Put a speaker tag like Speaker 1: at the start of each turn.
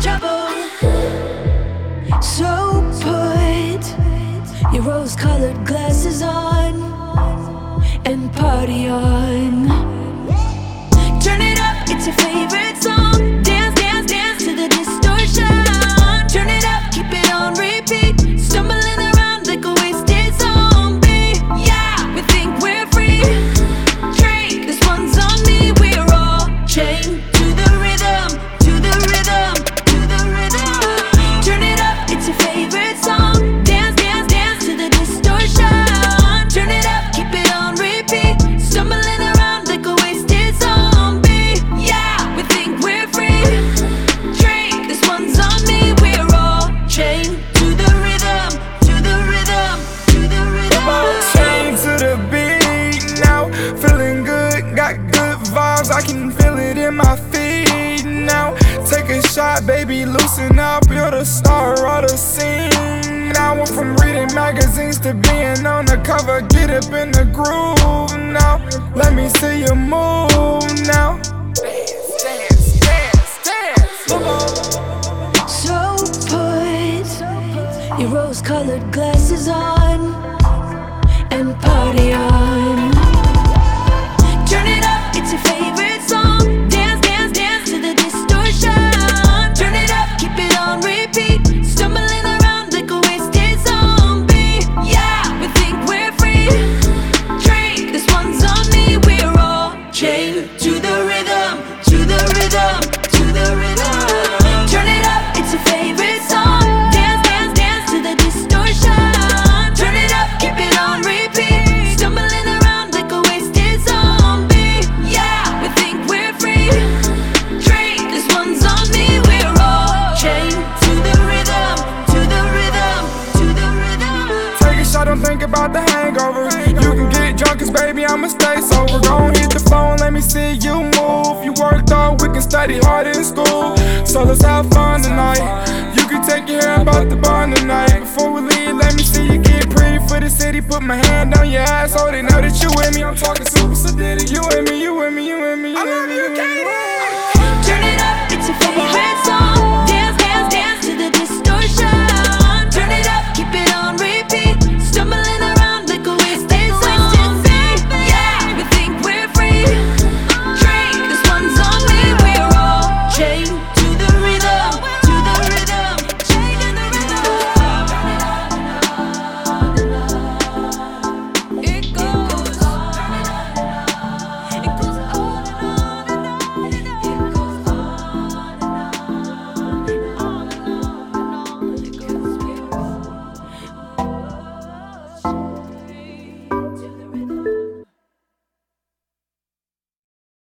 Speaker 1: trouble. So put your rose-colored glasses on and party on. Turn it up, it's your favorite song. Dance, dance, dance to the distortion. Turn it up, keep it on repeat. Stumbling around like a wasted zombie. Yeah, we think we're free. Drink, this one's on me. We're all chained to the rhythm, to the rhythm, to the rhythm. Turn it up, it's your favorite song. Dance, dance, dance to the distortion. Turn it up, keep it on repeat. Stumbling around like a wasted zombie. Yeah, we think we're free. Drink, this one's on me. We're all chained to the rhythm, to the rhythm, to the rhythm.
Speaker 2: Chained to the beat now, feeling good, got good vibes, I can feel it in my feet now. Take a shot, baby, loosen up, you're the star of the scene. Now I'm from reading magazines to being on the cover, get up in the groove now. Let me see you move now. Dance, dance, dance, dance.
Speaker 1: So put your rose-colored glasses on and party on. Turn it up, it's your favorite song. Dance, dance, dance to the distortion. Turn it up, keep it on repeat. Stumbling around like a wasted zombie. Yeah, we think we're free. Drink, this one's on me. We're all chained to the rhythm, to the rhythm, to the rhythm. Turn it up, it's your favorite song. Dance, dance, dance to the distortion. Turn it up, keep it on repeat. Stumbling around like a wasted zombie. Yeah, we think we're free. Drink, this one's on me. We're all chained to the rhythm, to the rhythm, to the rhythm.
Speaker 2: Take a shot, don't think about the hangover. You can get drunk, cause baby, I'ma stay sober. Gon' hit the phone, let me see you move. You worked all week and study hard in school, so let's have fun tonight. You can take your hair about the bond tonight. Before we leave, let me see you get pretty for the city. Put my hand on your ass so they know that you with me. I'm talking super sadistic. You with me, you with me, you with me, you with me. I love you, Katie.
Speaker 1: Turn it up, it's your favorite song.